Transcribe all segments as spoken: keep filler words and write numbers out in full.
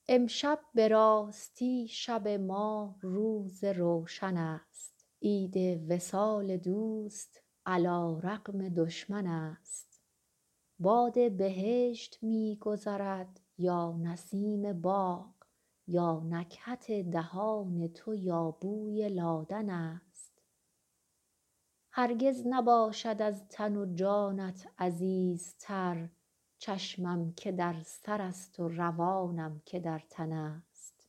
امشب به راستی شب ما روز روشن است، عید وصال دوست علی رغم دشمن است. باد بهشت می گذرد یا نسیم باغ، یا نکهت دهان تو یا بوی لادن است. هرگز نباشد از تن و جانت عزیزتر، چشمم که در سر است و روانم که در تن است.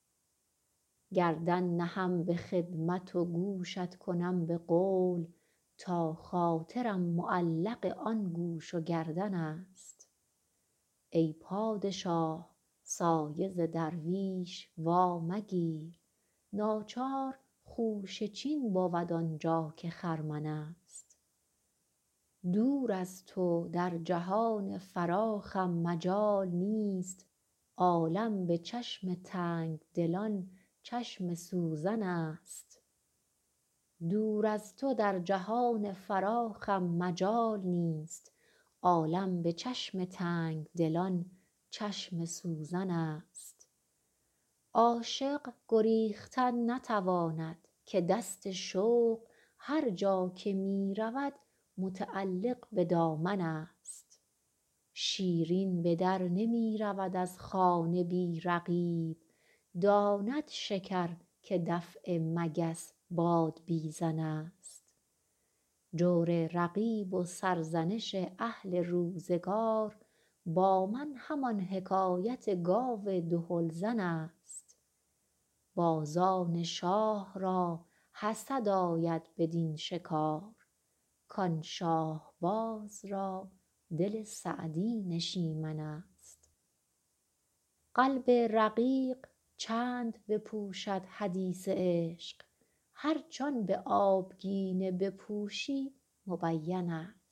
گردن نهم به خدمت و گوشت کنم به قول، تا خاطرم معلق آن گوش و گردن است. ای پادشاه سایه ز درویش وا مگیر، ناچار خوشه چین بود آنجا که خرمن است. دور از تو در جهان فراخم مجال نیست، عالم به چشم تنگدلان چشم سوزن است. دور از تو در جهان فراخم مجال نیست، عالم به چشم تنگدلان چشم سوزن است. عاشق گریختن نتواند که دست شوق هر جا که می رود متعلق به دامن است. شیرین به در نمی رود از خانه بی رقیب، داند شکر که دفع مگس بادبیزن است. جور رقیب و سرزنش اهل روزگار، با من همان حکایت گاو دهلزن است. بازان شاه را حسد آید بدین شکار، کان شاهباز را دل سعدی نشیمن است. قلب رقیق چند بپوشد حدیث عشق، هرچ آن به آبگینه بپوشی مبین است.